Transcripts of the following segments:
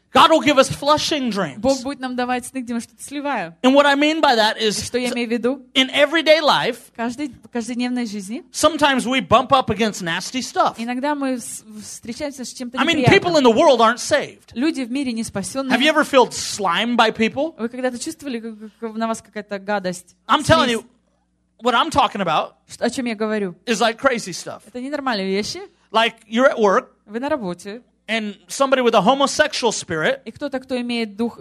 God will give us flushing dreams. Бог будет нам давать сны, где мы что-то сливаем. And what I mean by that is, Что я имею в виду? in everyday life, В каждодневной жизни sometimes we bump up against nasty stuff. иногда мы встречаемся с чем-то I mean, people in неприятным. the world aren't saved. Люди в мире не Have you спасенные. ever felt slimed by people? Вы когда-то чувствовали, как на вас какая-то гадость? I'm telling Слизь? you, what I'm talking about О чем я говорю? is like crazy stuff. Это ненормальные вещи. Like you're at work, Вы на работе, and somebody with a homosexual spirit и кто-то, кто имеет дух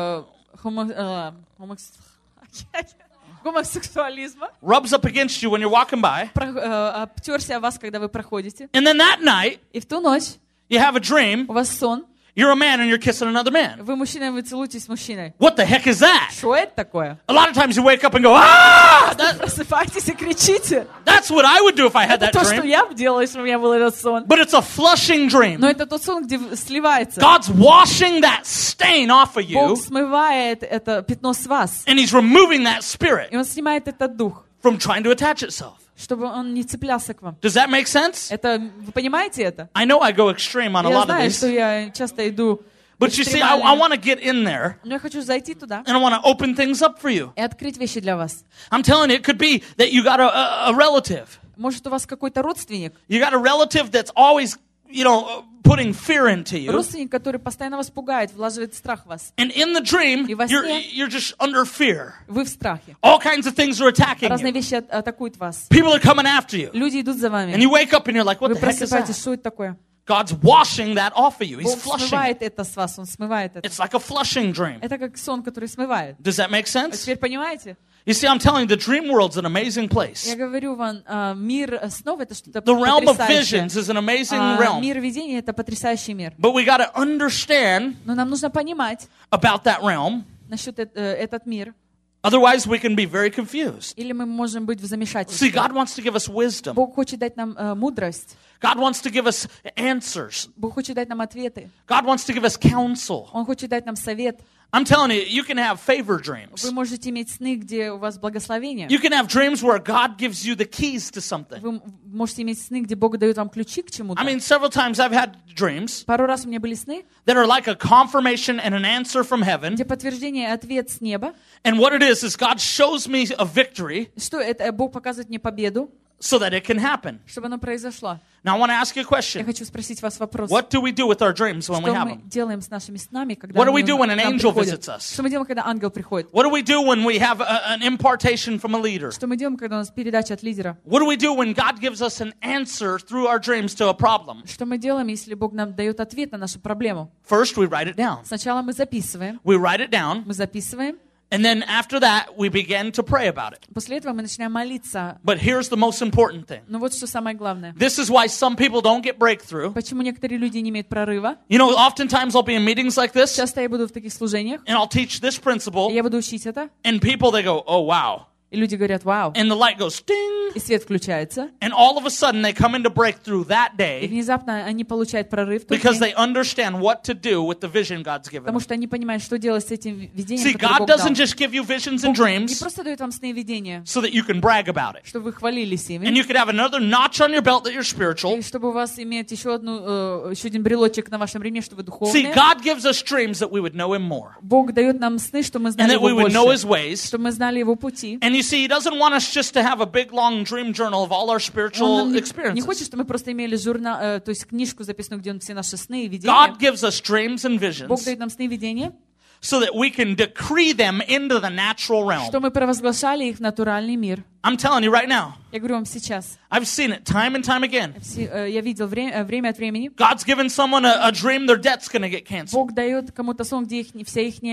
гомосексуализма, rubs up against you when you're walking by, обтерся о вас, когда вы проходите. and then that night, И в ту ночь you have a dream, у вас сон, you're a man and you're kissing another man. вы мужчина, и вы целуетесь с мужчиной. What the heck is that? Что это такое? A lot of times you wake up and go, ah! Просыпайтесь и кричите. That's what I would do if I had Это that то, что dream. я бы делала, если у меня был этот сон. But it's a flushing dream. Но это тот сон, где сливается. God's washing that stain off of you, Бог смывает это пятно с вас. and He's removing that spirit И Он снимает этот дух, from trying to attach itself. чтобы он не цеплялся к вам. Does that make sense? Это, вы понимаете это? I know I go extreme on a Я lot of знаю, что these, я часто иду but you see, I want to get in there, но я хочу зайти туда and I want to open things up for you. и открыть вещи для вас. I'm telling you, it could be that you got a relative. Может, у вас какой-то родственник, You got a relative that's always, putting fear into you. родственник, который постоянно вас пугает, влаживает страх в вас. And in the dream, И во сне you're just under fear. Вы в страхе. All kinds of things are attacking Разные you. вещи атакуют вас. People are coming after you. Люди идут за And вами. you wake up and you're like, what Вы the heck is просыпаетесь, that? что это такое? God's washing that off of you. He's Бог flushing. смывает это с вас, Он смывает это. It's like a flushing dream. Это как сон, который смывает. Does that make Вы sense? теперь понимаете? You see, I'm telling you, the dream world's an amazing place. Я говорю вам, мир снов — это что-то The realm of потрясающее. visions is an amazing realm. Мир видения — это потрясающий мир. But we got to understand Но нам нужно понимать about that realm. насчет этот мир, Otherwise, we can be very confused. или мы можем быть в See, замешательстве. God wants to give us wisdom. Бог хочет дать нам мудрость. God wants to give us answers. Бог хочет дать нам ответы. God wants to give us counsel. Он хочет дать нам совет. I'm telling you, you can have favor dreams. Вы можете иметь сны, где у вас благословение. You can have dreams where God gives you the keys to something. Вы можете иметь сны, где Бог дает вам ключи к чему-то. I mean, several times I've had dreams Пару раз у меня были сны, that are like a confirmation and an answer from heaven. где подтверждение и ответ с неба. And what it is God shows me a victory Что это? Бог показывает мне победу, so that it can happen. чтобы оно произошло. Now, I want to ask you a Я question. хочу спросить вас вопрос. What do we do with our dreams when we Что have мы them? делаем с нашими снами, когда What do we они do when an к нам angel приходят? visits us? Что мы делаем, когда ангел приходит? What do we do when we have an impartation from a leader? Что мы делаем, когда у нас передача от лидера? What do we do when God gives us an answer through our dreams to a problem? Что мы делаем, если Бог нам дает ответ на нашу проблему? First, we write it down. Сначала мы записываем, We write it down, and then after that, we begin to pray about it. после этого мы начинаем молиться. But here's the most important thing. Но вот что самое главное. This is why some people don't get breakthrough. Почему некоторые люди не имеют прорыва? You know, oftentimes I'll be in meetings like this, Часто я буду в таких служениях, and I'll teach this и principle, я буду учить это, and people, they go, oh, wow. и люди говорят: вау, And the light goes ding, и свет включается, and all of a sudden they come into breakthrough that и day внезапно они получают прорыв, в тот because день, they understand what to do with the vision God's given потому them. что они понимают, что делать с этим видением, See, которое God Бог дал. doesn't just give you visions and Не dreams просто дает вам сны и видения, so that you can brag about it. чтобы вы хвалились ими, And you could have another notch on your belt that you're spiritual. и чтобы у вас иметь еще один брелочек на вашем ремне, что вы See, духовные. God gives us dreams that we would know Him more Бог дает нам сны, что мы and знали that we Его would know His больше, ways. что мы знали Его пути. And you see, He doesn't want us just to have a big, long dream journal of all our spiritual Он не experiences. хочет, чтобы мы просто имели журнал, то есть книжку записанную, где он все наши сны и видения. God gives us dreams and Бог visions дает нам сны и видения, so that we can decree them into the natural realm. что мы провозглашали их в натуральный мир. I'm telling you right now, Я говорю вам сейчас. I've seen it time and time again. Я видел время от времени. God's given someone a dream their debt's going to get canceled. Бог дает кому-то сон, где все их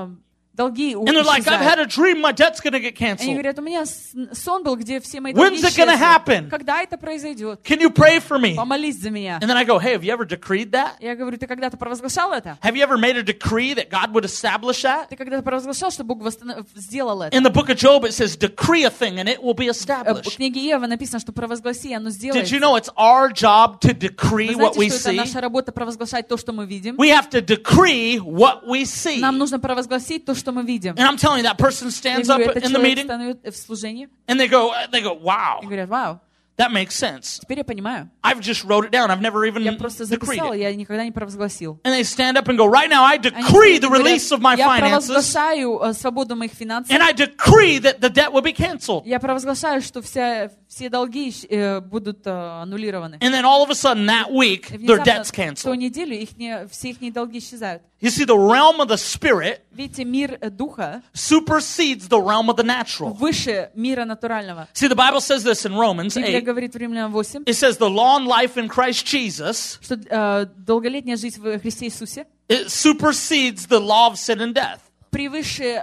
долги And they're like, I've had исчезают. a dream my debt's going to get Они canceled. говорят: у меня сон был, где все мои долги When's it gonna happen? исчезнут. Когда это произойдет? Can you pray for me? Помолись за меня. And then I go, hey, have you ever decreed that? Я говорю: ты когда-то провозглашал это? Have you ever made a decree that God would establish that? Ты когда-то провозглашал, что Бог сделал это? In the book of Job, it says, decree a thing and it will be В established. книге Иова написано, что провозгласи, и оно Did сделается. you know it's our job to decree Вы what we знаете, что это see? наша работа — провозглашать то, что мы видим? We have to decree what we see. Нам нужно провозгласить то, что мы видим. And I'm telling you, that person Я stands up говорю, этот in the человек meeting становится в служении and they go, wow. и говорят: вау, That makes sense. Теперь я понимаю. I've just wrote it down. I've never even Я просто decreed записала, it. я никогда не провозгласил. And they stand up and go, right now I Они decree стоят the и говорят, release of my я finances. провозглашаю свободу моих финансов. And I decree that the debt will be canceled. Я провозглашаю, что все долги будут аннулированы. And then all of a sudden that week, И their внезапно debt's в ту canceled. неделю все их долги исчезают. You see, the realm of the spirit Видите, мир духа supersedes the realm of the natural. выше мира натурального. See, the Bible says this in Romans Библия 8. говорит в Римлянам 8, It says the long life in Christ Jesus, что долголетняя жизнь в Христе Иисусе it supersedes the law of sin and death. превыше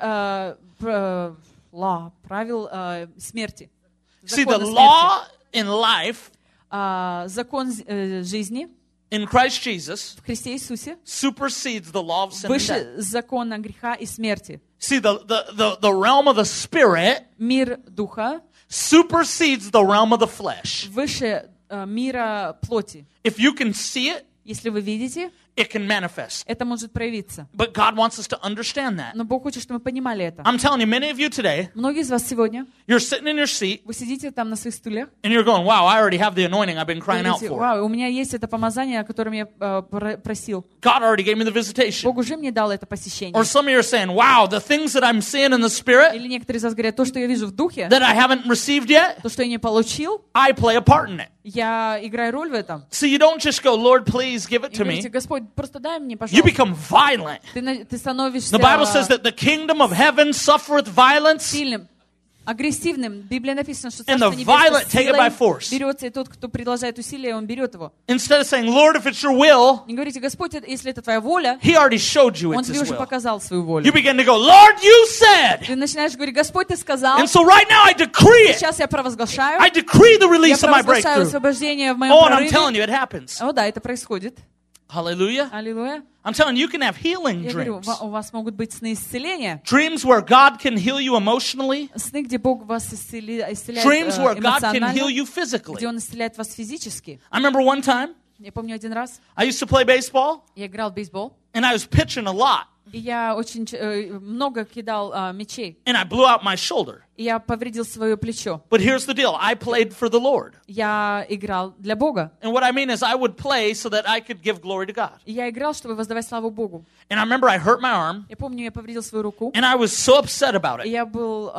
правил смерти. See, the Закона law in life смерти. Закон жизни in Christ Jesus в Христе Иисусе supersedes the law of sin and death. выше закона греха и смерти. See, the realm of the spirit Мир духа supersedes the realm of the flesh. выше мира плоти. If you can see it, Если вы видите, it can manifest. это может проявиться. But God wants us to understand that. Но Бог хочет, чтобы мы понимали это. I'm telling you, many of you today, Многие из вас сегодня, you're sitting in your seat вы сидите там на своих стульях, and you're going, wow, I already have the anointing I've been crying out говорите, for. вау, у меня есть это помазание, о котором я просил. God already gave me the visitation. Бог уже мне дал это посещение. Or some of you are saying, wow, the things that I'm seeing in the spirit Или некоторые из вас говорят, то, что я вижу в духе, that I haven't received yet, то, что я не получил, I play a part in it. я играю роль в этом. So you don't just go, Lord, please give it И to говорите, me. Господь, просто дай мне, You пожалуйста. become violent. Ты становишься The Bible says that the kingdom of heaven suffereth violence, сильным, агрессивным. В Библии написано, что And the Царство violent Небесное take it by силой force. берется, и тот, кто продолжает усилия, он берет его. instead of saying, Lord, if it's your will, Не говорите, Господь, если это твоя воля, He already showed you он it's тебе His уже will. показал свою You волю. begin to go, Lord, you said. Ты начинаешь говорить, Господь, ты сказал, And so right now I decree it. сейчас я провозглашаю, I decree the я release of my провозглашаю breakthrough. освобождение в моем Oh, and I'm telling прорыве. you, it happens. О, да, это происходит. Hallelujah. Аллилуйя. I'm telling you, you can have healing Я говорю, dreams. у вас могут быть сны исцеления. Dreams where God can heal you emotionally. Сны, где Бог вас исцеляет Dreams where God can heal эмоционально, you где physically. Он исцеляет вас физически. I remember one time, Я помню один раз, I used to play baseball, я играл в бейсбол, and I was pitching a lot, и я очень много кидал мячей, and I blew out my shoulder. и я повредил свое плечо. But here's the deal. I played for the Lord. Я играл для Бога. And what I mean is I would play so that I could give glory to God. И я играл, чтобы воздавать славу Богу. And I remember I hurt my arm, Я помню, я повредил свою руку, and I was so upset about и it. я был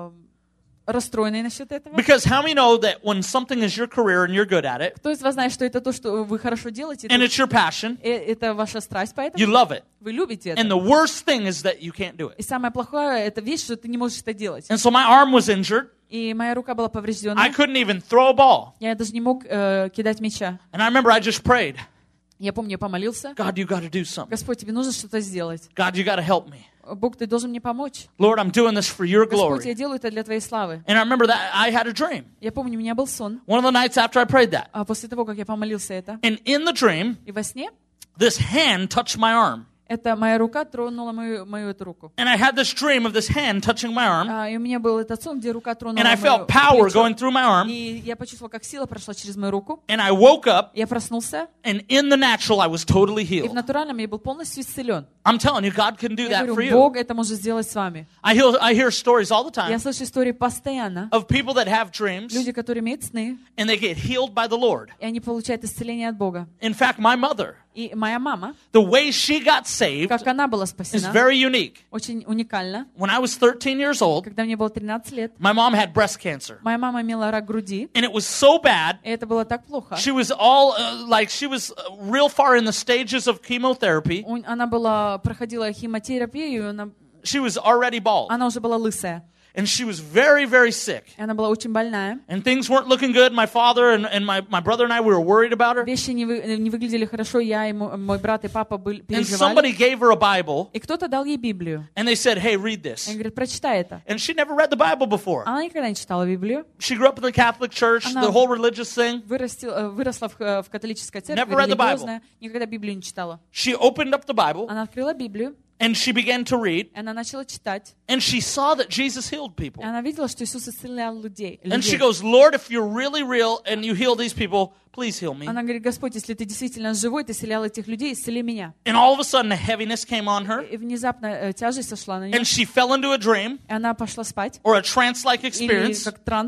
расстроенный насчет этого. Because how many know that when something is your career and you're good at it, Кто из вас знает, что это то, что вы хорошо делаете, and it's your passion, это ваша страсть, you поэтому love it. вы любите And это. the worst thing is that you can't do it. И самое плохое, это вещь, что ты не можешь это делать. And so my arm was injured. И моя рука была I повреждена. couldn't even throw a ball. Я даже не мог кидать мяча. And I remember I just prayed, Я помню, я помолился. God, you got to do something. Господь, тебе нужно что-то сделать. God, you got to help me. Бог, ты должен мне помочь. Lord, I'm doing this for your Господь, я glory. делаю это для твоей славы. And I remember that I had a dream. Я помню, у меня был сон. One of the nights after I prayed that. А после того, как я помолился это, And in the dream, и во сне, this hand touched my arm. это моя рука тронула мою эту руку. And I had this dream of this hand touching my arm. И у меня был этот сон, где рука тронула And I мою felt power плечо. going through my arm. И я почувствовала, как сила прошла через мою руку. And I woke up, Я проснулся, and in the natural, I was totally и в healed. натуральном я был полностью исцелен. I'm telling you, God can do Я that for говорю, you. Бог это может сделать с вами. I hear stories all the Я time слышу истории постоянно. of people that have dreams, Люди, которые имеют сны, and they get healed by the Lord. и они получают исцеление от Бога. In fact, my mother, И моя мама, the way she got saved как она была is спасена, very unique. очень уникально. When I was 13 years old, Когда мне было 13 лет, my mom had breast cancer. моя мама имела рак груди, And it was so bad, и это было так плохо. she was all, she was real far in the stages of chemotherapy. Она проходила химиотерапию, She was already bald. она уже была лысая. And she was very, very sick. И она была очень больная. And things weren't looking good. My father and my brother and I, we were worried about her. Вещи не выглядели хорошо, я и мой брат и папа And переживали. somebody gave her a Bible, И кто-то дал ей Библию. and they said, hey, read this. Он говорит, прочитай это. And she never read the Bible before. Она никогда не читала Библию. She grew up in the Catholic Church, Она the whole religious thing. Выросла в католической церкви, Never read the Bible. религиозная, никогда Библию не читала. She opened up the Bible, Она открыла Библию, and she began to read, и она начала читать. and she saw that Jesus healed И people. она видела, что Иисус исцелял людей. And she goes, Lord, if you're really real and you heal these people, please heal me. Она говорит, Господь, если ты действительно живой, ты исцелял этих людей, исцели меня. And all of a sudden, a heaviness came on her, И внезапно тяжесть сошла на нее, and she fell into a dream и она пошла спать, or a trance-like или experience, как транс.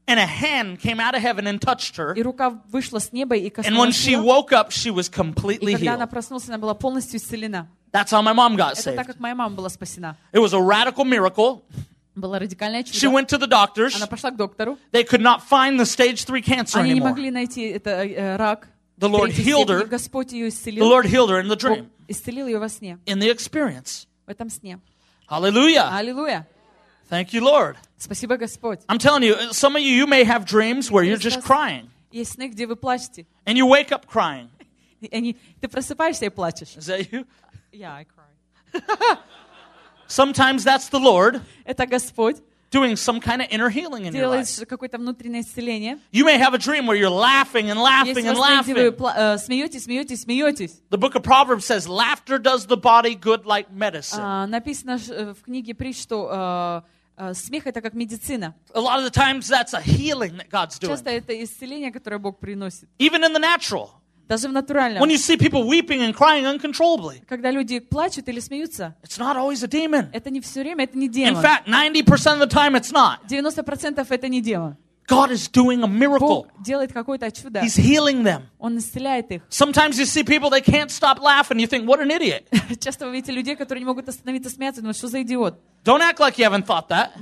and a hand came out of heaven and touched her. и рука вышла с неба и And when коснулась she ее. woke up, she was И completely когда она healed. проснулась, она была полностью исцелена. That's how my mom got Это так, saved. как моя мама была спасена. It was a radical miracle. Было радикальное She чудо. went to the doctors. Она пошла к доктору. They could not find the stage 3 cancer Они не anymore. могли найти это рак. The Lord третьей healed степени. her. Господь ее The исцелил. Lord healed her in the Бог dream, исцелил ее во сне, in the experience. в этом сне. Hallelujah. Аллилуйя. Thank you, Lord. Спасибо, Господь. I'm telling you, some of you may have dreams where you're just crying. Есть сны, где вы плачете. And you wake up crying. Ты просыпаешься и плачешь. Is that you? Yeah, I cry. Sometimes that's the Lord Это Господь doing some kind of inner healing in your делает life. какое-то внутреннее исцеление. You may have a dream where you're laughing and laughing Есть and сны, где вы laughing. смеетесь. The book of Proverbs says, laughter does the body good like medicine. Написано в книге притч, что смех — это как медицина. A lot of the times that's a healing that God's doing. Часто это исцеление, которое Бог приносит. Even in the natural. Даже в натуральном. When you see people weeping and crying uncontrollably, Когда люди плачут или смеются, it's not always a demon. это не все время, это не In демон. fact, 90% of the time it's not. 90% это не демон. God is doing a miracle. Бог делает какое-то чудо. He's healing them. Он исцеляет их. Sometimes you see people, they can't stop laughing. You think, what an idiot. Часто вы видите людей, которые не могут остановиться смеяться, думают, что за идиот. Don't act like you haven't thought that.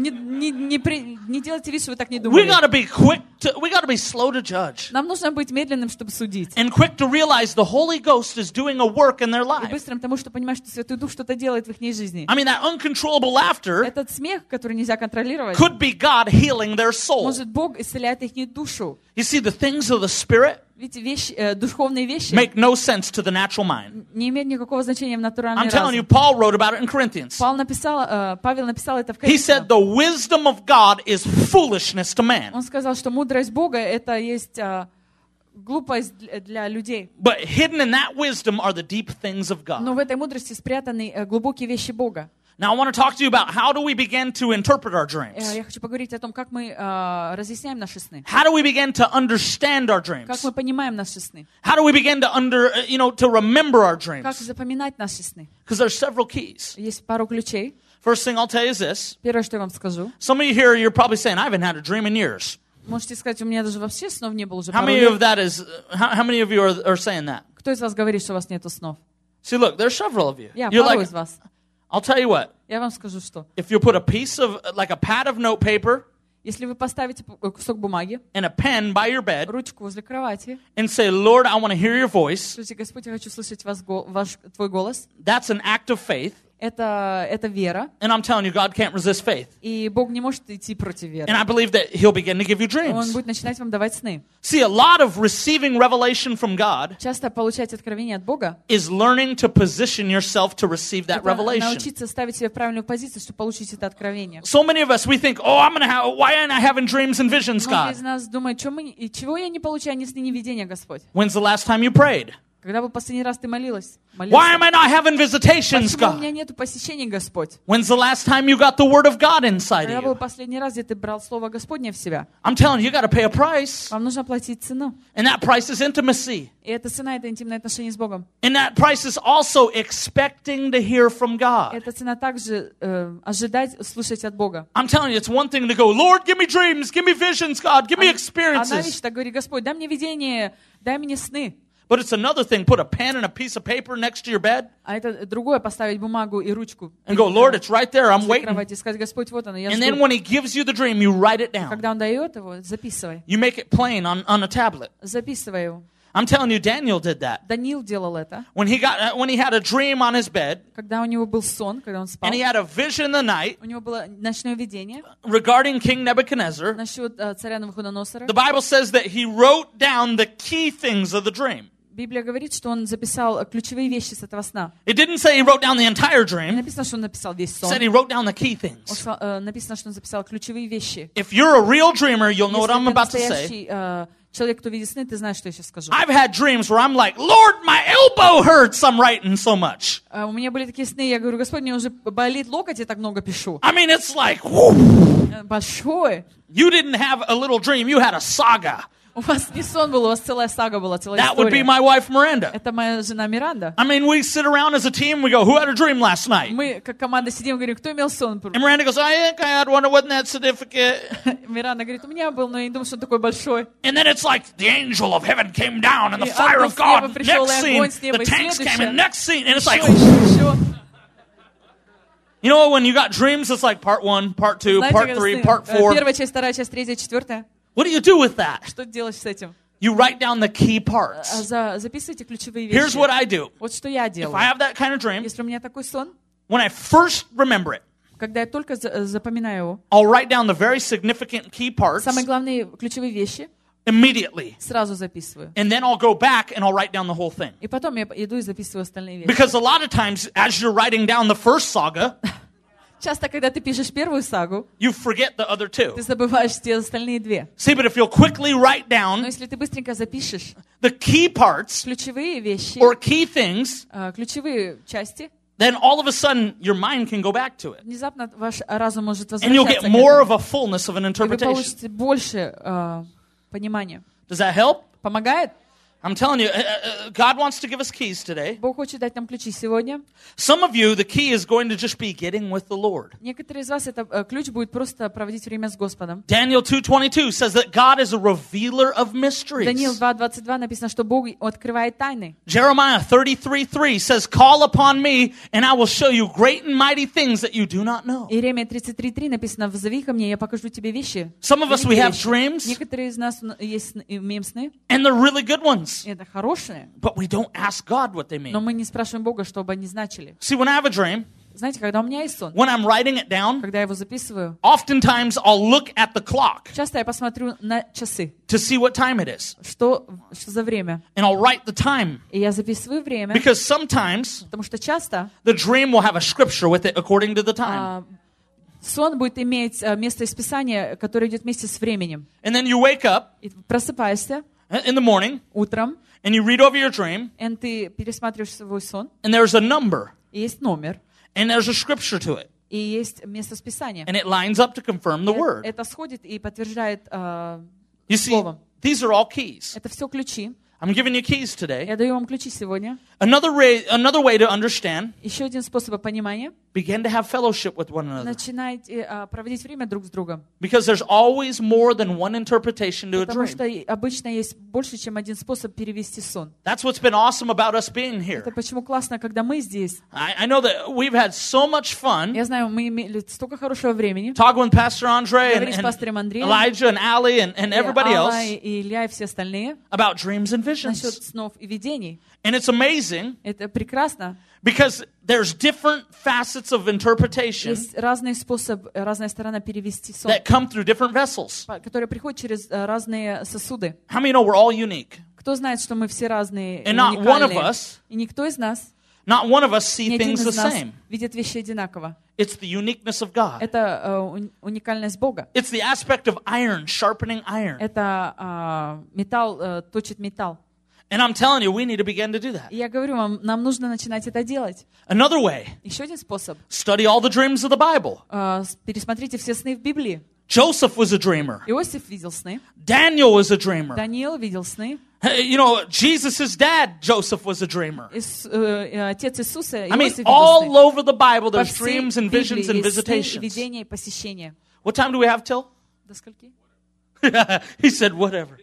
Не делайте вид, что вы так не We думали. got to be quick we got to be slow to judge Нам нужно быть медленным, чтобы судить. and quick to realize the Holy Ghost is doing a work in their И life. быстрым тому, что понимаешь, что Святой Дух что-то делает в их жизни. I mean, that uncontrollable laughter Этот смех, который нельзя контролировать, could be God healing their soul. может, Бог исцеляет их душу. You see, the things of the Spirit Видите, духовные вещи make no sense to the natural mind. не имеют никакого значения в натуральной I'm telling you, разуме. Paul wrote about it in Corinthians. Павел написал это в He said Коринфянам. the wisdom of God is foolishness to man. Он сказал, что мудрость Бога — это есть глупость для людей. But hidden in that wisdom are the deep things of Но God. в этой мудрости спрятаны глубокие вещи Бога. Now, I want to talk to you about how do we begin to interpret our dreams? Я хочу поговорить о том, как мы разъясняем наши сны. How do we begin to understand our Как dreams? мы понимаем наши сны. How do we begin to to remember our Как dreams? запоминать наши сны. Because there's several keys. Есть пару ключей. First thing I'll tell you is this. Первое, что я вам скажу. Some of you here, you're probably saying, I haven't had a dream in years. Можете сказать, у меня даже вообще снов не было уже How пару many лет. of that is, how many of you are saying that? Кто из вас говорит, что у вас нету снов? See, look, there's several of you. Я, You're пару like, из вас. I'll tell you what. Я вам скажу, что. If you put a piece of, like a pad of notepaper Если вы поставите кусок бумаги, and a pen by your bed ручку возле кровати, and say, Lord, I want to hear your voice, скажите, Господь, я хочу слышать твой голос. that's an act of faith. Это вера. And I'm telling you, God can't resist faith. И Бог не может идти против веры. And I believe that He'll begin to give you Он dreams. будет начинать вам давать сны. See, a lot of receiving revelation from God Часто получать откровение от Бога is learning to position yourself to receive that это revelation. научиться ставить себя в правильную позицию, чтобы получить это откровение. So many of us, we think, why am I having dreams and visions, Многие God? из нас думают, чего я не получаю, ни сны, ни видения, Господь. When's the last time you prayed? Когда был последний раз ты молилась? Why am I not having visitations, Почему у меня God? нету посещений, Господь? When's the last time you got the Word of God inside Когда of был you? последний раз, где ты брал Слово Господне в себя? I'm telling you, you got to pay a price. Вам нужно платить цену. And that price is intimacy. И эта цена — это интимное отношение с Богом. And that price is also expecting to hear from God. Эта цена также ожидать, слушать от Бога. I'm telling you, it's one thing to go, Lord, give me dreams, give me visions, God, give me Одна experiences. вещь, так говорит Господь, дай мне видение, дай мне сны. But it's another thing, put a pen and a piece of paper next to your bed А это другое — поставить бумагу и ручку. and go, Lord, it's right there, I'm возле waiting. кровати и сказать, Господь, вот оно, я And then жду. when He gives you the dream, you write it down. Когда Он дает его, записывай. You make it plain on a tablet. Записывай его. I'm telling you, Daniel did that. Даниил делал это. When he had a dream on his bed, Когда у него был сон, когда он спал, and he had a vision in the night у него было ночное видение regarding King Nebuchadnezzar, насчет царя Навуходоносора. the Bible says that he wrote down the key things of the dream. Библия говорит, что он записал ключевые вещи с этого сна. It didn't say he wrote down the entire Не dream. написано, что он написал весь It сон. said he wrote down the key things. Написано, что он записал ключевые вещи. If you're a real dreamer, you'll know what I'm Если ты about to say. настоящий человек, кто видит сны, ты знаешь, что я сейчас скажу. I've had dreams where I'm like, Lord, my elbow hurts, I'm writing so much. У меня были такие сны, я говорю, Господь, мне уже болит локоть, я так много пишу. I mean, it's like, whoo. Большое. You didn't have a little dream, you had a saga. У вас не сон был, у вас целая сага была, целая That would be история. my wife, Miranda. Это моя жена Миранда. I mean, we sit around as a team, we go, who had a dream last night? Мы, как команда, сидим и говорим, кто имел сон? And Miranda goes, I think I had one, it wasn't that significant. Миранда говорит, у меня был, но я не думаю, что он такой большой. And then it's like the angel of heaven came down and the И fire ангел of с неба God. пришел, Next и scene, огонь с неба, the и tanks came следующее. in. Next scene, and it's like, Еще. you know, when you got dreams, it's like part 1, part 2, Знаете, part когда 3, сны, part 4. первая часть, вторая часть, третья, четвертая. What do you do with that? Что делаешь с этим? You write down the key parts. Записывайте ключевые Here's вещи. what I do. Вот что я If I делаю. have that kind of dream, Если у меня такой сон, when I first remember it, когда я только запоминаю его, I'll write down the very significant key parts самые главные ключевые вещи immediately. сразу записываю. And then I'll go back and I'll write down the whole thing. И потом я иду и записываю остальные вещи. Because a lot of times, as you're writing down the first saga, Часто, когда ты пишешь первую сагу, you forget the other two. ты забываешь те остальные две. See, but if you'll quickly write Но down если ты быстренько запишешь the key parts ключевые вещи, or key things, ключевые части, then all of a sudden your mind can go back to it. внезапно ваш разум может And you'll get возвращаться к more этому. of a fullness of an И вы interpretation. получите больше понимания. Does that help? Помогает? I'm telling you, God wants to give us keys today. Бог хочет дать нам ключи сегодня. Some of you, the key is going to just be getting with the Lord. Некоторые из вас, это ключ будет просто проводить время с Господом. Daniel 2:22 says that God is a revealer of mysteries. Даниил 2:22 написано, что Бог открывает тайны. Jeremiah 33:3 says, "Call upon me, and I will show you great and mighty things that you do not know." Иеремия 33:3 написано, «Взови ко мне, я покажу тебе вещи». Some of us, we Великие have вещи. dreams, Некоторые из нас имеем сны, and they're really good ones, и это хорошие, but we don't ask God what they но mean. мы не спрашиваем Бога, что бы они значили. See, when I have a dream, Знаете, когда у меня есть сон, when I'm writing it down, когда я его записываю, oftentimes I'll look at the clock часто я посмотрю на часы, to see what time it is, что за время. and I'll write the time, И я записываю время, because sometimes потому что часто the dream will have a scripture with it according to the time. сон будет иметь место из Писания, которое идет вместе с временем. And then you wake up И просыпаешься in the morning, утром, and you read over your dream, и ты пересматриваешь свой сон, and there's a number, и есть номер, and there's a scripture to it, и есть место из Писания. and it lines up to confirm the word. Это сходит и подтверждает You see, словом. these are all keys. Это все ключи. I'm giving you keys today. Я даю вам ключи сегодня. Another way to understand, Еще один способ понимания. begin to have fellowship with one another. Начинайте проводить время друг с другом. Because there's always more than one interpretation to a Потому dream. что обычно есть больше, чем один способ перевести сон. That's what's been awesome about us being here. Это почему классно, когда мы здесь. I know that we've had so much fun Я знаю, мы имели столько хорошего времени. talking with Pastor Andre Говорить с пастором and Андреем, Elijah and Ali and everybody Алла else и Илья и все остальные about dreams and насчет visions. снов и видений. And it's amazing Это прекрасно. because there's different facets of interpretation Есть разный способ, разная сторона перевести сон, that come through different vessels. которая приходит через разные сосуды. How many know we're all unique? Кто знает, что мы все разные, And not one of уникальные? us, И никто из нас, not one of us see ни один things the из нас same. видит вещи одинаково. It's the uniqueness of God. Это уникальность Бога. It's the aspect of iron sharpening iron. Это металл точит металл. And I'm telling you, we need to begin to do that. И я говорю вам, нам нужно начинать это делать. Another way, Еще один способ. study all the dreams of the Bible. Пересмотрите все сны в Библии. Joseph was a dreamer. Иосиф видел сны. Daniel was a dreamer. Даниил видел сны. You know, Jesus' dad, Joseph, was a dreamer. Отец Иисуса, I mean, Иосиф видел all сны. over the Bible, По there's всей dreams and Библии visions and есть сны, visitations. видения и посещения. What time do we have till? До скольки? He said, whatever.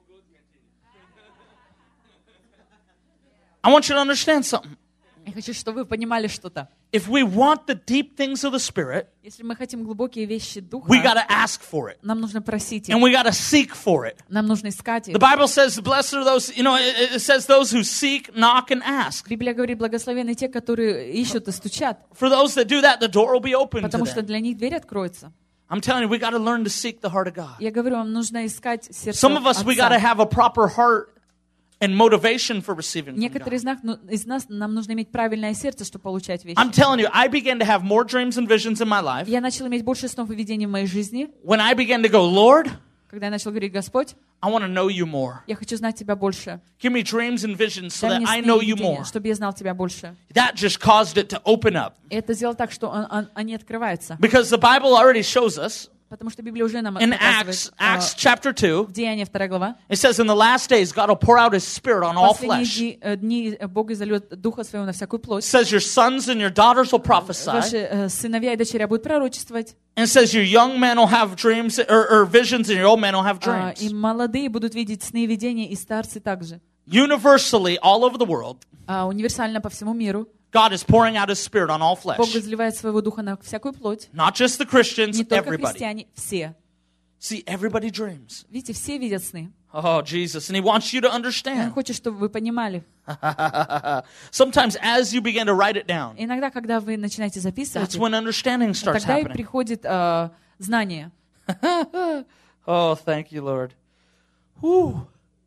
I want you to understand something. Я хочу, чтобы вы понимали что-то. If we want the deep things of the Spirit, Если мы хотим глубокие вещи Духа, we got to ask for it. нам нужно просить их. And we got to seek for it. Нам нужно искать их. The Bible says, blessed are those, it says those who seek, knock, and ask. Библия говорит, благословенны те, которые ищут и стучат, For those that do that, the door will be open to потому что them. для них дверь откроется. I'm telling you, we got to learn to seek the heart of God. Я говорю, вам нужно искать сердце Some of us, we got to Отца. have a proper heart and motivation for receiving from Некоторые God. из нас, нам нужно иметь правильное сердце, чтобы получать вещи. I'm telling you, I began to have more dreams and visions in my life Я начала иметь больше снов и видений в моей жизни, when I began to go, Lord, когда я начала говорить, Господь, I want to know you more. я хочу знать Тебя больше. Give me dreams and visions so Дай that мне I сны know и you видения, more. чтобы я знал Тебя больше. That just caused it to open up. И это сделало так, что они открываются. Because the Bible already shows us Потому что Библия уже нам In показывает, Acts chapter 2, в Деяниях 2 глава, it says, in the last days, God will pour out His Spirit on в all последние flesh. дни Бог изольет Духа Своего на всякую It плоть. says your sons and your daughters will prophesy. Ваши сыновья и дочеря будут пророчествовать, And it says your young men will have dreams or visions and your old men will have dreams. и молодые будут видеть сны и видения, и старцы также. Universally, all over the world, Универсально по всему миру God is pouring out His Spirit on all Бог flesh. изливает Своего Духа на всякую плоть. Not just the Christians, Не только everybody. христиане, все. See, everybody dreams. Видите, все видят сны. Oh, Jesus. And He wants you to Он understand. хочет, чтобы вы понимали. Sometimes as you begin to write it down, Иногда, когда вы начинаете записывать, that's when understanding starts тогда и happening. приходит знание. Oh, thank you, Lord. Whew.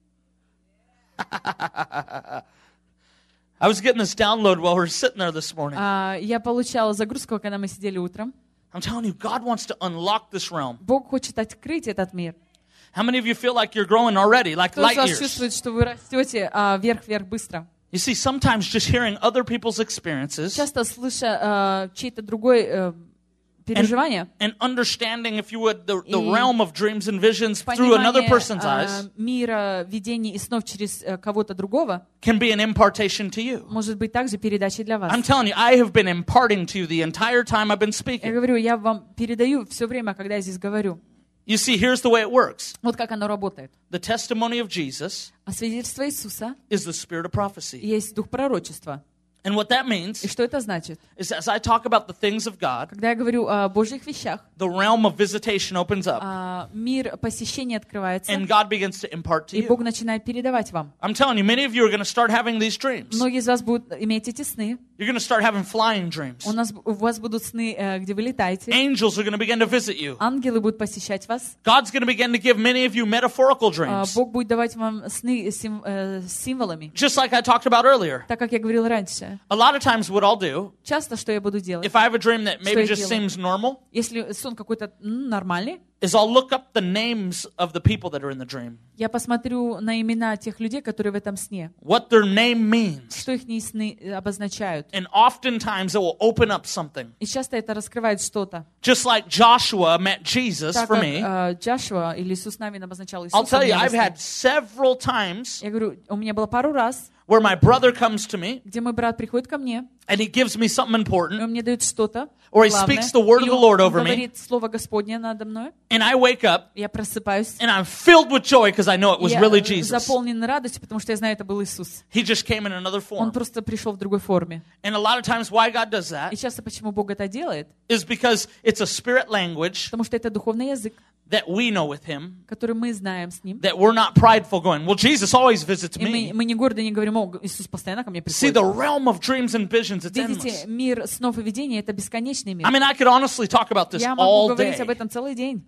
I was getting this download while we were sitting there this morning. Я получала загрузку, когда мы сидели утром. I'm telling you, God wants to unlock this realm. Бог хочет открыть этот мир. How many of you feel like you're growing already, like Кто из light вас years? чувствует, что вы растете вверх-вверх быстро? You see, sometimes just hearing other people's experiences Часто слыша чьи-то другое переживание, and understanding, if you would, the И realm of dreams and visions through another person's eyes понимание мира, видений и снов через кого-то другого can be an impartation to you. может быть также передачей для вас. I'm telling you, I have been imparting to you the entire time I've been Я speaking. говорю, я вам передаю все время, когда я здесь говорю. You see, here's the way it works. Вот как оно работает. The testimony of Jesus А свидетельство Иисуса is the spirit of prophecy. есть дух пророчества. And what that means И что это значит? is as I talk about the things of God, Когда я говорю о Божьих вещах, the realm of visitation opens up мир посещения открывается, and God begins to impart to и you. Бог начинает передавать вам. I'm telling you, many of you are going to start having these dreams. Многие из вас будут иметь эти сны. You're going to start having flying dreams. У вас будут сны, где вы летаете. Angels are going to begin to visit you. Ангелы будут посещать вас. God's going to begin to give many of you metaphorical dreams. Бог будет давать вам сны с символами. Just like I talked about earlier. Так как я говорил раньше. A lot of times what I'll do, Часто, что я буду делать? if I have a dream that maybe я just делаю? seems normal, Если сон какой-то нормальный, is I'll look up the names of the people that are in the dream. я посмотрю на имена тех людей, которые в этом сне. What their name means. Что их сны обозначают. And oftentimes it will open up something. И часто это раскрывает что-то. Just like Joshua met Jesus Так for как me. Джошуа или Иисус Навин обозначал I'll Иисуса. tell you, мне во I've сне. had several times Я говорю, у меня было пару раз, where my brother comes to me где мой брат приходит ко мне, and he gives me something и important, он мне дает что-то or he главное, speaks the word of или the Lord он over me, говорит слово Господне надо мной, and I wake up я просыпаюсь, and I'm filled with joy because I know it was я really Jesus. заполнен радостью, потому что я знаю, это был Иисус. He just came in another Он form. просто пришел в другой форме. And a lot of times why God does that И часто почему Бог это делает? is because it's a spirit language Потому что это духовный язык, that we know with him, который мы знаем с Ним. that we're not prideful going, well, Jesus always visits И me. мы не гордо не говорим, о, Иисус постоянно ко мне See, приходит. the realm of dreams and visions, it's Видите, endless. мир снов и видений — это бесконечный мир. I mean, I could honestly talk about this Я могу all говорить day. об этом целый день.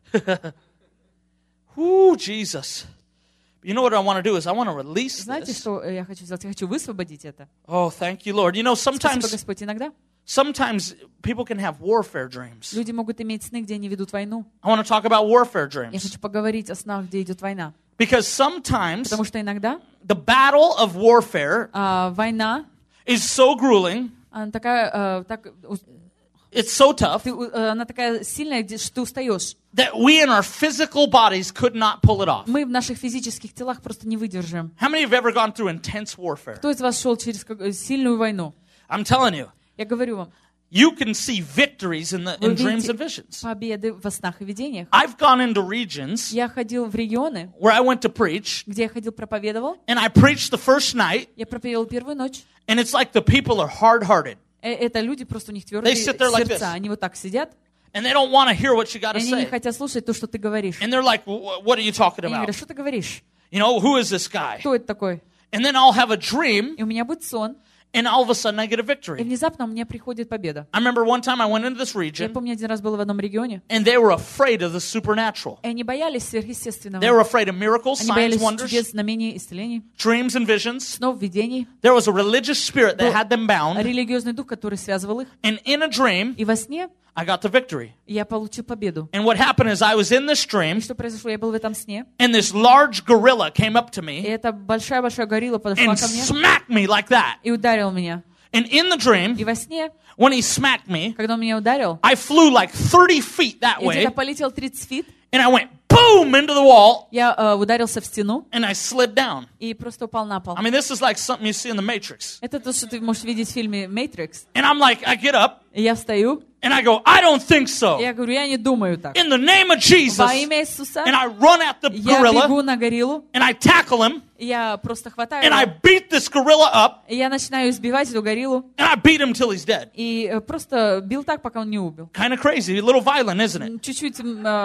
Ooh, Jesus. You know what I want to do is I want to release Знаете, this. что я хочу сделать? Я хочу высвободить это. Oh, thank you, Lord. You know, Спасибо, sometimes Господь. Иногда people can have warfare dreams. люди могут иметь сны, где они ведут войну. I want to talk about warfare Я dreams. хочу поговорить о снах, где идет война. Because sometimes Потому что иногда the battle of warfare война, is so grueling, она такая, it's so tough, она такая сильная, что ты устаешь. that we in our physical bodies could not pull it off. Мы в наших физических телах просто не выдержим. How many have ever gone through intense warfare? Кто из вас шел через сильную войну? I'm telling you, Я говорю вам, you can see victories in вы dreams видите and visions. победы во снах и видениях. I've gone into regions Я ходил в регионы, where I went to preach, где я ходил, проповедовал. and I preached the first night, Я проповедовал первую ночь. and it's like the people are hard-hearted, Это люди, просто у них твердые They sit there like сердца. this. Они вот так сидят, and they don't want to hear what you got и to они не say. хотят слушать то, что ты говоришь. And they're like, what are you talking И они about? говорят, что ты говоришь? You know, who is this guy? Кто это такой? And then I'll have a dream, И у меня будет сон, and all of a sudden I get a и victory. внезапно у меня приходит победа. I remember one time I went into this Я region, помню, один раз был в одном регионе, and they were afraid of the supernatural. и они боялись сверхъестественного. They were afraid of miracles, Они signs, боялись wonders, чудес, знамений, исцелений, dreams, and visions. снов, видений. There was a religious spirit that had them bound, Религиозный дух, который связывал их. and in a dream, И во сне I got the victory. я получил победу. And what happened is I was in this И dream, что произошло? Я был в этом сне, and this large gorilla came up to и me эта большая-большая горилла подошла and ко мне smacked me like that. и ударил меня. And in the dream, И во сне, when he smacked me, когда он меня ударил, I flew like 30 feet that я way, где-то полетел 30 фит, and I went boom into the wall, я ударился в стену and I slid down. и просто упал на пол. I mean, this is like something you see in the Matrix. Это то, что ты можешь видеть в фильме «Matrix». And I'm like, I get up, И я встаю, and I go, I don't think so. и я говорю, я не думаю так. In the name of Jesus. Во имя Иисуса And I run at the я gorilla, бегу на гориллу, and I tackle him, и я просто хватаю and I его, beat this gorilla up, и я начинаю избивать эту гориллу, and I beat him till he's dead. и просто бил так, пока он не убил. Kind of crazy, a little violent, isn't it? Чуть-чуть,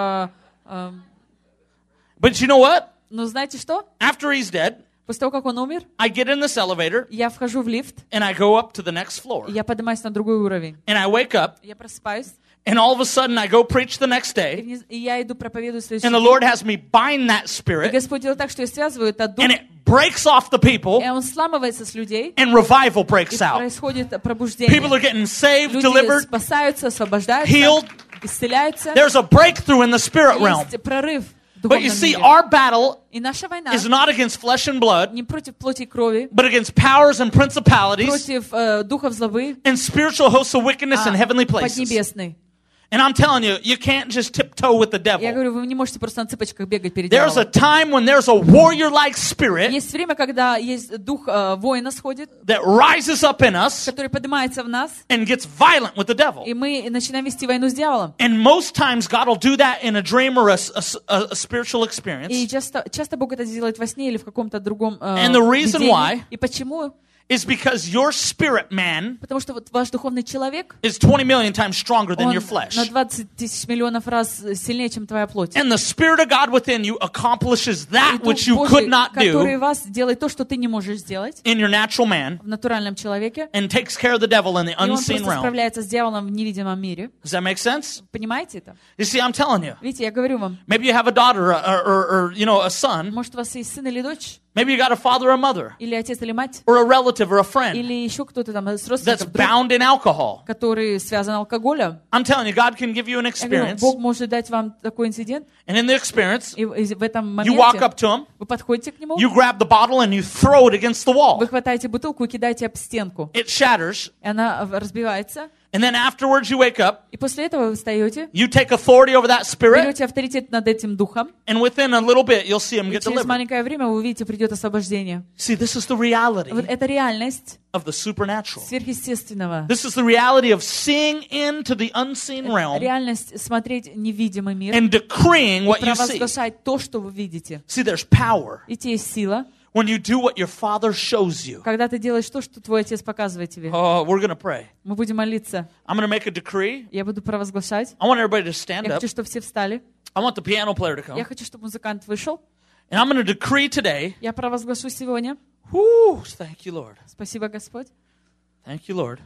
But you know what? но знаете что? After he's dead, После того, как он умер, I get in this elevator, я вхожу в лифт, and I go up to the next floor. и я поднимаюсь на другой уровень. And I wake up, Я просыпаюсь, and all of a sudden I go preach the next day, и я иду проповедую следующий and the день. Lord has me bind that И spirit, Господь делает так, что я связываю этот дух, and it breaks off the people, и он сламывается с людей, and revival и breaks out. происходит People пробуждение. are getting saved, Люди delivered, спасаются, освобождаются, healed. исцеляются. There's a breakthrough in the spirit realm. Есть прорыв в But you духовном see, мире. our battle И наша война is not against flesh and blood, не против плоти и крови, but against powers and principalities против духов злобы, and spiritual hosts of wickedness in heavenly places. поднебесной. And I'm telling you, you can't just tiptoe with the Я devil. говорю, вы не можете просто на цыпочках бегать перед There's a дьяволом. time when there's a warrior-like spirit Есть время, когда есть дух воина сходит, that rises up in us который поднимается в нас, and gets violent with the devil. и мы начинаем вести войну с дьяволом. And most times God will do that in a dream or a spiritual И experience. часто Бог это делает во сне или в каком-то другом And the reason видении. why- И почему? Is because your spirit man Потому что вот ваш духовный человек, is 20 million times stronger than он your flesh. на 20 тысяч миллионов раз сильнее, чем твоя плоть. And the Spirit of God within you accomplishes И that Дух which you Божий, could not который do вас делает то, что ты не можешь сделать in your natural man в натуральном человеке, and takes care of the devil in the и он unseen просто realm. справляется с дьяволом в невидимом мире. Does that make sense? Понимаете это? You see, I'm telling you. Видите, я говорю вам, Maybe you have a daughter or a son. может, у вас есть сын или дочь, Maybe you got a father or mother или отец, или мать, or a relative or a friend или еще кто-то там с that's родственников, друг, bound in alcohol. который связан алкоголем. I'm telling you, God can give you an Я говорю, experience, Бог может дать вам такой инцидент, and in the experience, и в этом you walk моменте up to him, вы подходите к нему, you grab the bottle, and you throw it against the wall. вы хватаете бутылку и кидаете об стенку, It shatters, и она разбивается, and then afterwards you wake up, и после этого вы встаете, you take authority over that spirit, берете авторитет над этим духом, and within a little bit you'll see him и get через delivered. маленькое время вы увидите, придет освобождение. See, this is the reality Вот это реальность of the supernatural. сверхъестественного. This is the reality of seeing into the unseen realm Реальность смотреть невидимый мир, and decreeing what you see. провозглашать то, что вы видите. See, there's power И те есть сила, when you do what your Father shows you. когда ты делаешь то, что твой отец показывает тебе. Oh, we're going to pray. Мы будем молиться. I'm going to make a decree. Я буду провозглашать. I want everybody to stand Я up. хочу, чтобы все встали. I want the piano player to Я come. хочу, чтобы музыкант вышел. And I'm going to decree today. Я провозглашу сегодня. Whoo, thank you, Lord. Спасибо, Господь. Thank you, Lord.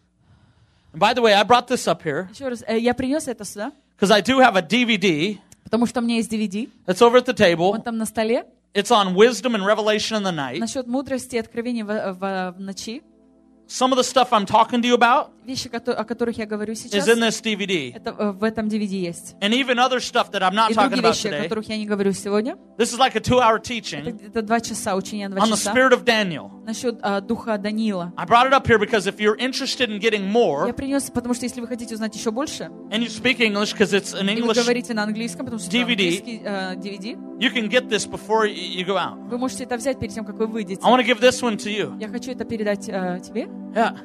And by the way, I brought this up here Еще раз, я принес это сюда, because I do have a DVD потому что у меня есть DVD. that's over at the Он table. там на столе. It's on wisdom and revelation in the night. Насчет мудрости и откровений в ночи. Some of the stuff I'm talking to you about Вещи, о которых я говорю is сейчас, in this DVD. это в этом DVD есть. And even other stuff that I'm not И talking другие about вещи, о today. которых я не говорю сегодня. This is like a 2-hour teaching Это 2 часа, учения на 2 on the часа. spirit of Daniel. Насчет духа Даниила. I brought it up here because if you're interested in getting Я more, принес, потому что если вы хотите узнать еще больше, and you speak English because it's an и вы English, говорите на английском, потому что это DVD. английский DVD, you can get this before you go out. вы можете это взять перед тем, как вы выйдете. I want to give this one to you. Я хочу это передать тебе. Yeah.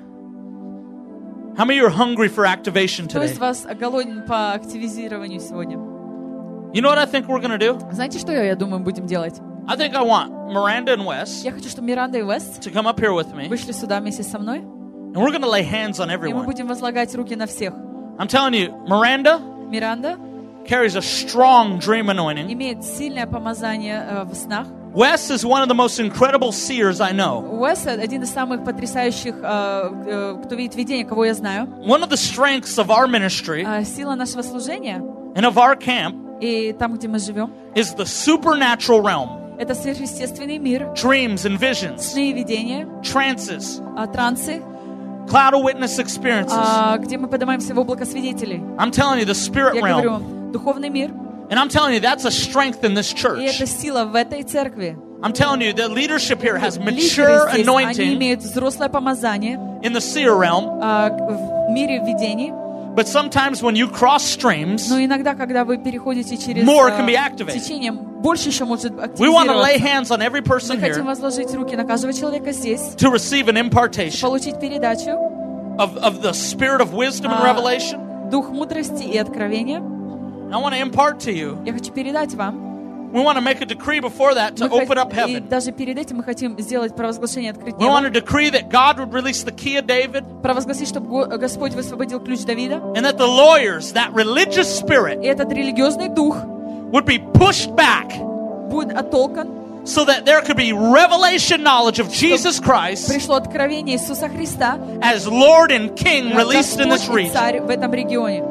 How many of you are hungry for activation Кто из today? вас голоден по активизированию сегодня? You know what I think we're going to do? Знаете, что я думаю, будем делать? I think I want Miranda and Wes Я хочу, чтобы Миранда и Вест to come up here with me, вышли сюда вместе со мной, and we're going to lay hands on и мы everyone. будем возлагать руки на всех. I'm telling you, Miranda Миранда carries a strong dream anointing. имеет сильное помазание в снах. Wes is one of the most incredible seers I know. Уэс один из самых потрясающих, кто видит видение, кого я знаю. One of the strengths of our ministry Сила нашего служения and of our camp и там, где мы живем, is the supernatural realm. это сверхъестественный мир, Dreams and visions, сны и видения, trances, трансы, cloud of witness experiences. где мы поднимаемся в облако свидетелей. I'm telling you, the spirit Я говорю realm. вам, духовный мир, And I'm telling you, that's a strength in this и это church. сила в этой церкви. I'm telling you, the leadership here has mature Лидеры здесь, они anointing имеют взрослое помазание in the seer realm. в мире видений. But sometimes when you cross streams, Но иногда, когда вы переходите через more can be activated. течение, больше еще может We want to lay активизироваться. hands on every person Мы хотим here возложить руки на каждого человека здесь, to receive an impartation получить передачу, of the spirit of wisdom and revelation. дух мудрости и откровения. I want to impart to you. Я хочу передать вам. We want to make a decree before that to open up И heaven. даже перед этим мы хотим сделать провозглашение открыть We want to небо. decree that God would release the key of David Провозгласить, чтобы Господь высвободил ключ Давида. and that the lawyers, that religious spirit, И этот религиозный дух would be pushed back будет оттолкан. so that there could be revelation knowledge of Jesus Christ Пришло откровение Иисуса Христа, as Lord and King released in this Господь и region. Царь в этом регионе.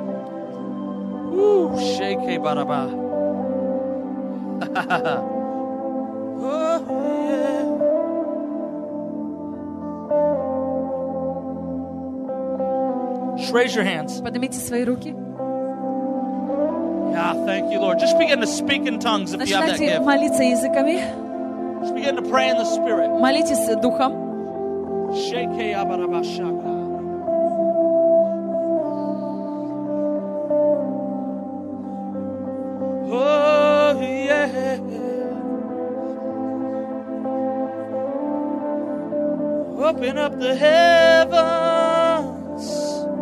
Ooh, shake baraba. Oh, yeah. Just raise your hands. Поднимите свои руки. Yeah, thank you, Lord. Just begin to speak in tongues if you have that Начинайте gift. молиться языками. Just begin to pray in the Spirit. Молитесь духом. Shake baraba shaka. Oh, yeah. Open up the heavens.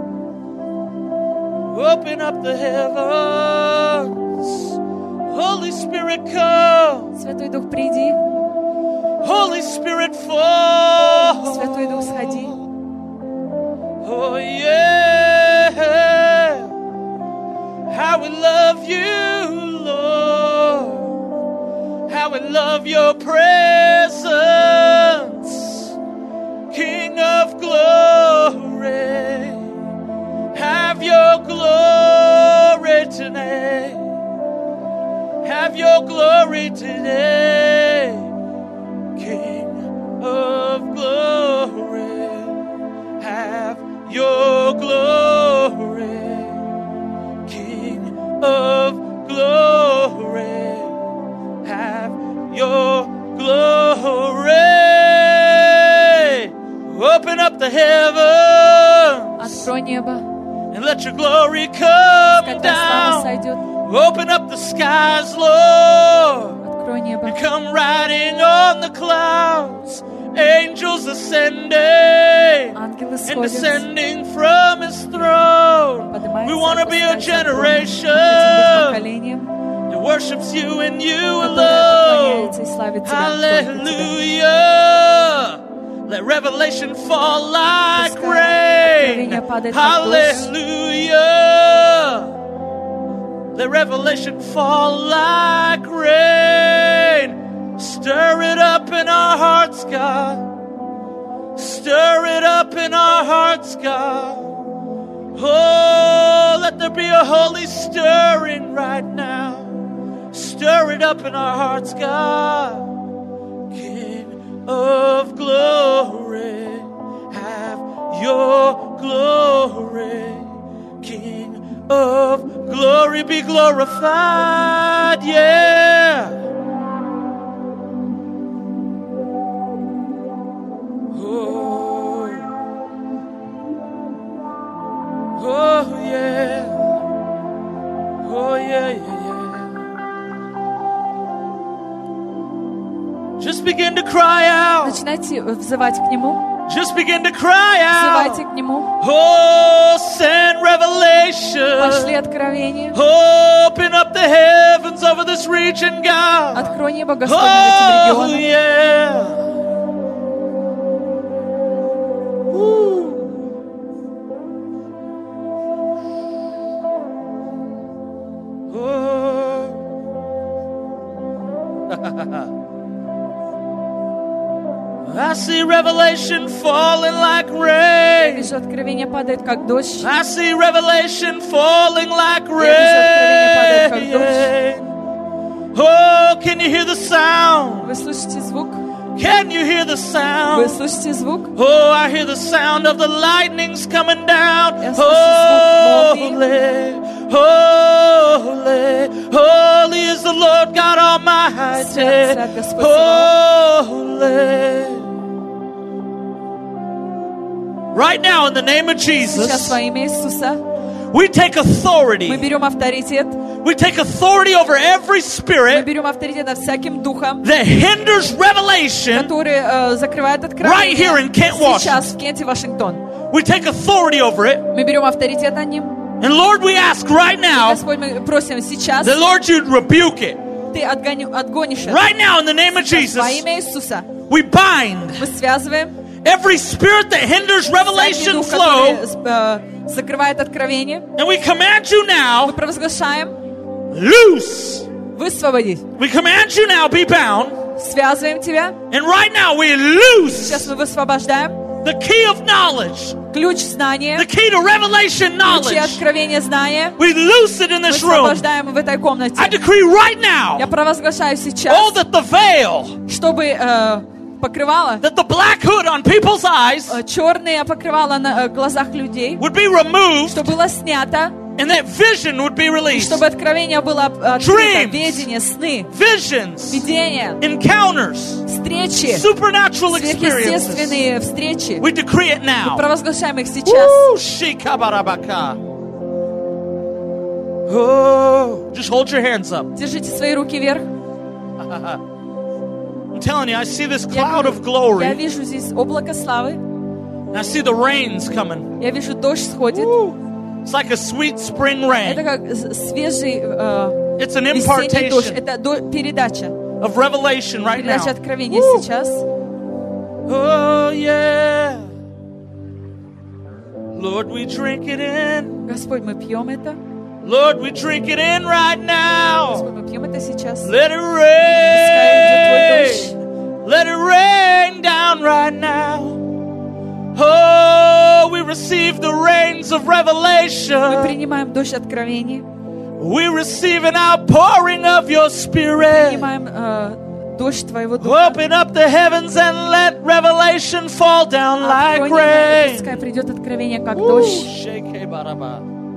Open up the heavens. Holy Spirit, come. Святой Дух, приди. Holy Spirit, fall. Святой Дух, сходи. Oh, yeah. How we love you, Lord. How we love your presence. King of glory. Have your glory today. Have your glory today. King of glory. Have your glory. King of glory. Have your glory. Open up the heavens Открой небо. and let your glory come Пускай Твоя слава down. сойдет. Open up the skies, Lord. Открой небо. You come riding on the clouds. Angels ascending Ангелы and сходят. descending from His throne. We want to be a generation that worships you and you alone. Hallelujah. Let revelation fall like rain. Hallelujah. Let revelation fall like rain. Stir it up in our hearts, God. Stir it up in our hearts, God. Oh, let there be a holy stirring right now. Stir it up in our hearts, God. King of glory, have your glory. King of glory, be glorified, yeah. Oh yeah. Oh yeah, yeah, yeah. Just begin to cry out. Начинайте взывать к Нему. Just begin to cry out. Взывайте к Нему. Oh, send revelation. Пошли откровение. Open up the heavens over this region, God. Открой небо, Господь, над этим Oh регионом. yeah. Woo. I see revelation falling like rain. Вижу, откровение падает, как дождь. I see revelation falling like Я вижу, откровение падает, как rain. Oh, can you hear the sound? Вы слышите звук? Can you hear the Вы sound? слышите звук? Oh, I hear the sound of the lightnings coming down. Я слышу звук молнии. Holy, holy, holy is is the Lord God Almighty. Свят, свят Господь Holy. Right now, in the name of Сейчас Jesus, во имя Иисуса we take мы authority. берем авторитет. We take authority over every Мы spirit берем авторитет над всяким духом, that hinders revelation. который закрывает Right here in откровение. Kent, Сейчас в Кенте, Вашингтон. We take authority over it. Мы берем авторитет над ним. And Lord, we ask right now Господь, мы просим сейчас, that, Lord, you'd rebuke it. Ты отгонишь это. Right now, in the name of Во Jesus, имя Иисуса we bind мы связываем every spirit that hinders всякий revelation дух, flow, который закрывает откровение. and we command you now, Мы провозглашаем loose. высвободить. We command you now, be bound. Связываем тебя. And right now, we Сейчас loose мы высвобождаем the key of knowledge, ключ знания, the key to revelation ключи knowledge. откровения знания. We loose it in Мы this room. высвобождаем в этой комнате. I decree right Я now, провозглашаю сейчас, oh, that the veil, чтобы покрывало, that the black hood on people's eyes черное покрывало на глазах людей, would be removed, что было снято, and that vision would be и released. чтобы откровение было открыто, Dreams. видение, сны, Visions, видения, encounters, встречи, supernatural experiences. сверхъестественные встречи. We decree it now. Провозглашаем их сейчас. Woo, shikabarabaka. Oh, just hold your hands up. Держите свои руки вверх. I'm telling you, I see this Я cloud of Я glory. вижу здесь облако славы. And I see the rains coming. Я вижу, дождь сходит. It's like a sweet spring Это rain. как свежий It's an весенний дождь. impartation Это передача. of revelation right Передача now. откровения сейчас. Oh, yeah. Lord, we drink it in. Господь, мы пьем это. Lord, we drink it in right now. Господь, мы пьем это сейчас. Let it rain. Let it rain down right now. Oh, we receive the rains of Мы revelation. принимаем дождь откровений. We receive an outpouring of your spirit. Принимаем дождь Твоего Духа. Open up the heavens and let revelation fall down like Открой небо, и rain. пускай придет откровение, как Ooh, дождь. shake baraba.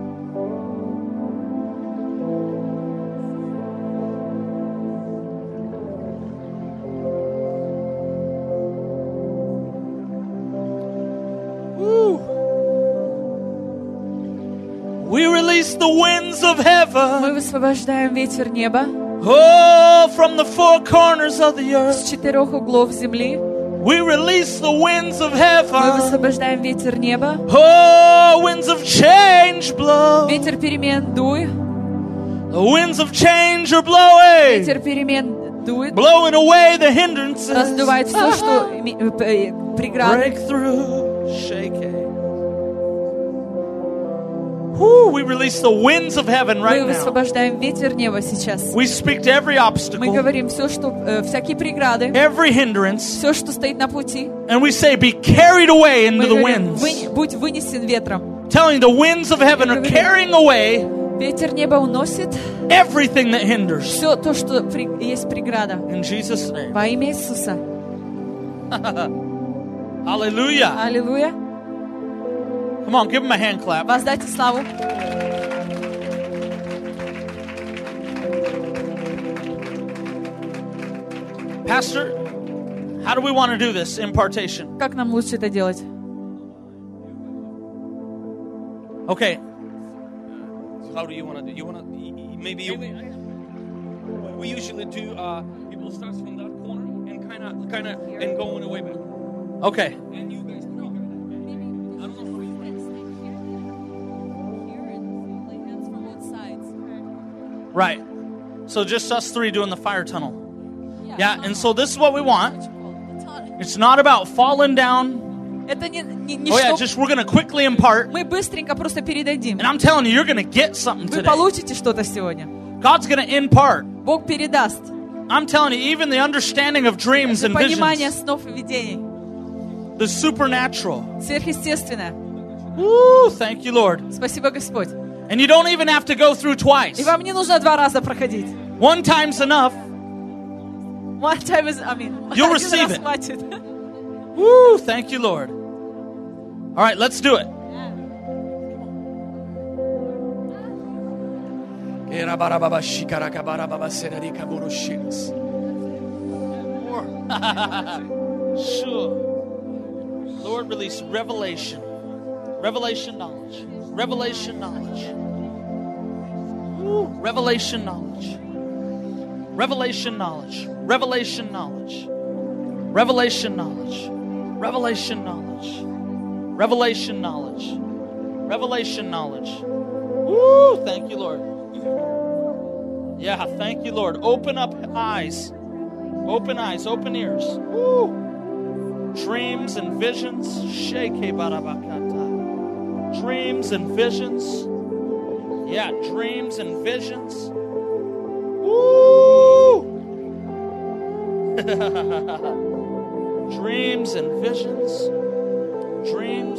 We release the winds of Мы heaven, высвобождаем ветер неба oh, from the four corners of the earth. с четырех углов земли. We release the winds of Мы heaven, высвобождаем ветер неба. oh, winds of change blow. Ветер перемен дуй. The winds of change are blowing, Ветер перемен дует. blowing away the hindrances. Раздувает все, что преграды. Breakthrough, shake it. Woo, we release the winds of heaven right Мы now. высвобождаем ветер неба сейчас. We speak to every Мы obstacle, говорим все, что всякие преграды, every hindrance, все, что стоит на пути. and we say, be carried away into Мы the говорим, winds. будь вынесен ветром. Telling the winds of heaven are carrying away Ветер неба уносит everything that hinders. все то, что есть преграда. In Jesus' name. Во имя Иисуса. Hallelujah. Аллилуйя. Come on, give him a hand clap. Воздайте славу. Pastor, how do we want to do this impartation? Как нам лучше это делать? Okay. How do you want to do? You want to maybe you, we usually do. People start from that corner and kind of and going away back. Okay. And you guys, no, I don't know how you want. Right. So just us three doing the fire tunnel. Yeah, and so this is what we want. It's not about falling down. Это не Oh yeah, что. just we're going to quickly impart. Мы быстренько просто передадим. And I'm telling you, you're going to get something Вы today. получите что-то сегодня. God's going to impart. Бог передаст. I'm telling you, even the understanding of dreams and Понимание visions, снов и видений. the supernatural. Сверхъестественное. Woo, thank you, Lord. Спасибо, Господь. And you don't even have to go through twice. И вам не нужно 2 раза проходить. One time's enough. One time is, You'll один receive раз it. хватит. Woo, thank you, Lord. All right, let's do it. Sure. Lord, release revelation. Revelation knowledge. Revelation knowledge. Ooh, revelation knowledge. Revelation knowledge. Revelation knowledge. Revelation knowledge. Revelation knowledge. Revelation knowledge. Revelation knowledge. Woo! Thank you, Lord. Yeah, thank you, Lord. Open up eyes. Open eyes, open ears. Woo! Dreams and visions. Sheke barabakata. Dreams and visions. Yeah, dreams and visions. Woo! Dreams and visions. Dreams.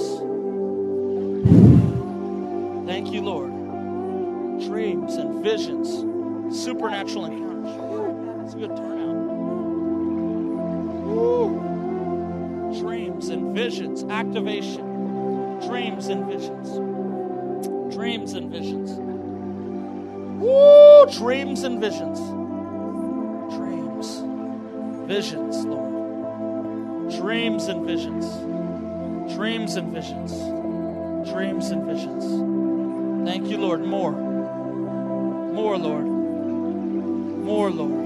Thank you, Lord. Dreams and visions. Supernatural encounters. That's a good turnout. Woo. Dreams and visions. Activation. Dreams and visions. Dreams and visions. Woo! Dreams and visions. Dreams. Visions, Lord. Dreams and visions. Dreams and visions. Dreams and visions. Thank you, Lord. More. More, Lord. More, Lord.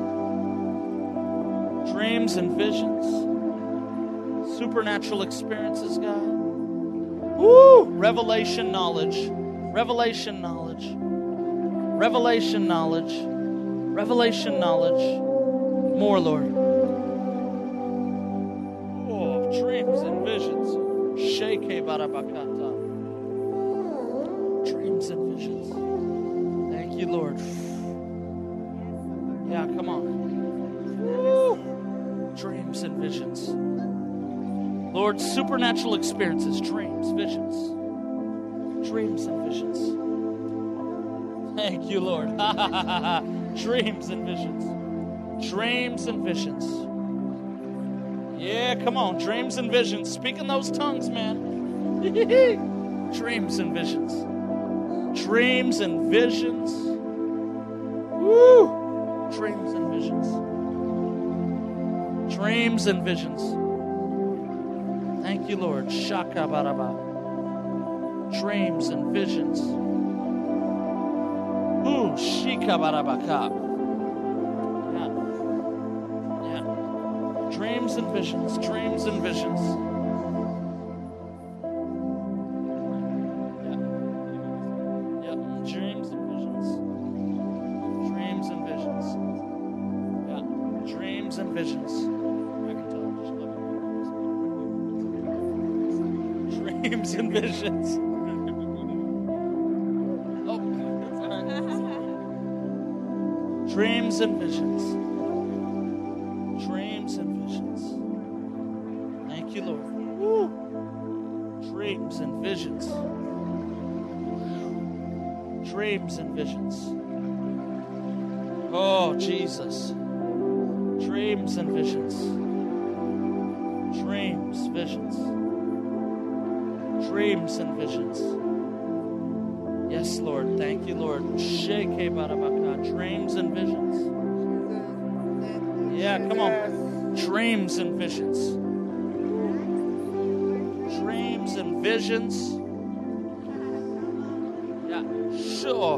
Dreams and visions. Supernatural experiences, God. Woo! Revelation knowledge. Revelation knowledge. Revelation knowledge. Revelation knowledge. More, Lord. Oh, dreams and visions. Sheke barabakata. Dreams and visions. Thank you, Lord. Yeah, come on. Woo! Dreams and visions. Lord, supernatural experiences, dreams, visions. Dreams and visions. Thank you, Lord. Dreams and visions. Dreams and visions. Yeah, come on. Dreams and visions. Speak in those tongues, man. Dreams and visions. Dreams and visions. Woo! Dreams and visions. Dreams and visions. Thank you, Lord. Shaka baraba. Dreams and visions. Ooh, shika barabaka. Yeah. Dreams and visions. Dreams and visions. Yeah. Dreams and visions. Dreams and visions. Yeah. Dreams and visions. Dreams and visions. Oh, dreams and visions. Dreams and visions. Thank you, Lord. Woo. Dreams and visions. Dreams and visions. Oh, Jesus. Dreams and visions. Dreams, visions. Dreams and visions. Yes, Lord. Thank you, Lord. Sheke barabaka. Dreams and visions. Yeah, come on. Dreams and visions. Dreams and visions. Yeah, sure.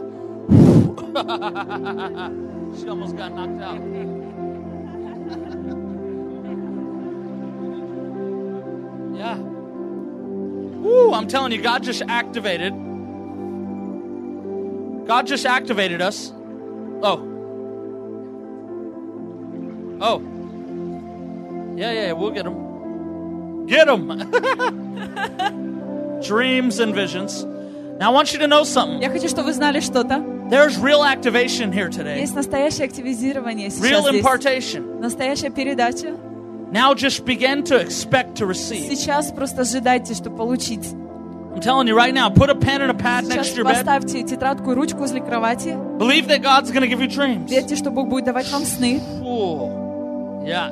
She almost got knocked out. Yeah. Woo, I'm telling you, God just activated. God just activated us. Oh. Yeah, we'll get them. Get them. Dreams and visions. Now I want you to know something. Я хочу, чтобы вы знали что-то. There's real activation here today. Есть настоящее активизирование сейчас Real здесь. impartation. Настоящая передача. Now just begin to expect to receive. Сейчас просто ожидайте, чтобы получить. I'm telling you right now, put a pen and a pad next to Сейчас your bed. поставьте тетрадку и ручку возле кровати. Believe that God's going to give you dreams. Верьте, что Бог будет давать вам сны. Yeah.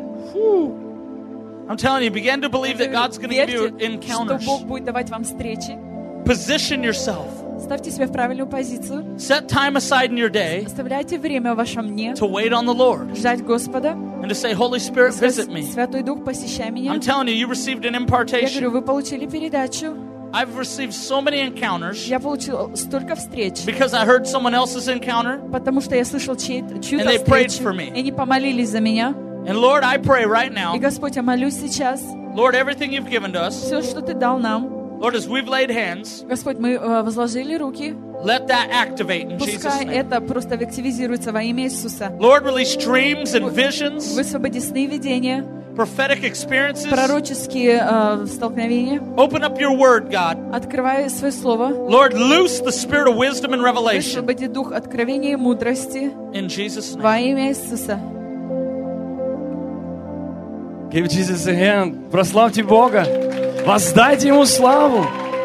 I'm telling you, begin to believe that God's going to give you Верьте, что encounters. Бог будет давать вам встречи. Position yourself. Ставьте себя в правильную позицию. Set time aside in your day Оставляйте время в вашем дне. to wait on the Lord Ждать Господа. and to say, Holy Spirit, visit me. Святой Дух, посещай меня. I'm telling you, you received an Я impartation. говорю, вы получили передачу. I've received so many encounters Я получил столько встреч. because I heard someone else's encounter. Потому что я слышал чью-то And they prayed встречу. for me. И они помолились за меня. And Lord, I pray right now, И, Господь, я молюсь сейчас. Lord, everything you've given to us, Все, что Ты дал нам. Lord, as we've laid hands, Господь, мы возложили руки. let that activate in Jesus' Пускай name. это просто активизируется во имя Иисуса. Lord, release dreams and visions, Высвободи сны и видения, prophetic experiences. пророческие столкновения. Open up your word, God. Открывай свое слово. Lord, loose the spirit of wisdom and revelation Высвободи дух откровения и мудрости in Jesus' name. во имя Иисуса. Give Jesus a hand. Прославьте Бога. Воздайте Ему славу.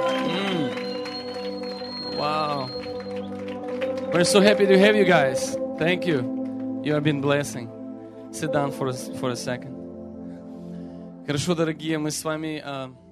Wow. We're so happy to have you guys. Thank you. You have been blessing. Sit down for a second. Хорошо, дорогие, мы с вами